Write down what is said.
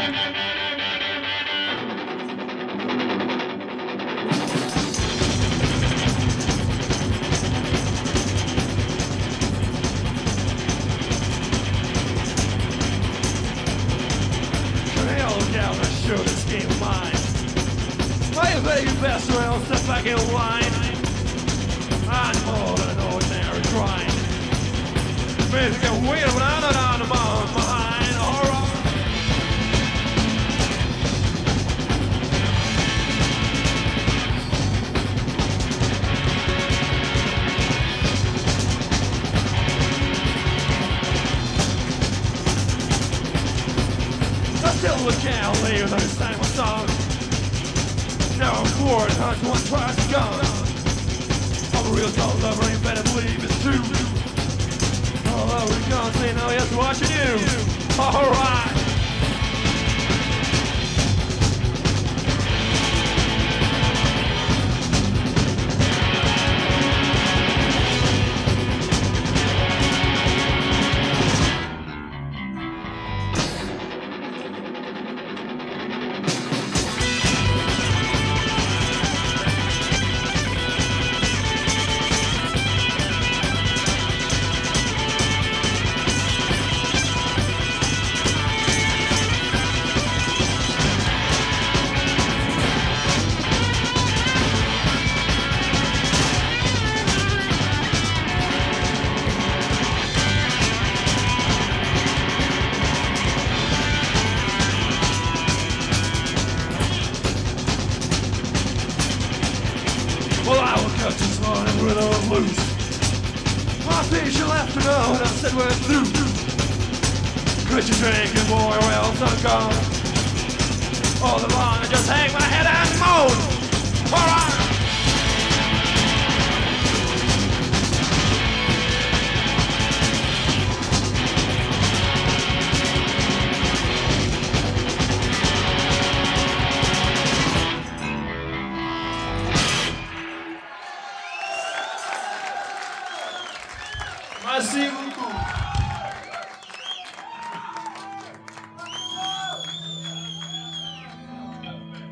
Show this game of mine. Play baby best or else step back and whine. I'm more than an ordinary grind. Music get weird when I'm not on the behind. Alright. Still can't leave without singing my song. Now I'm bored, hunt one tries to go. I'm a real dog lover, ain't better believe it's true. Although we're gonna say no, yes, watching you. Alright. Well, I woke up this morning with a loose. My patient left to know and I said we're through. Quit your drinking, boy, or else I'm gone. All along I just hang my head and moan. Alright. Merci beaucoup.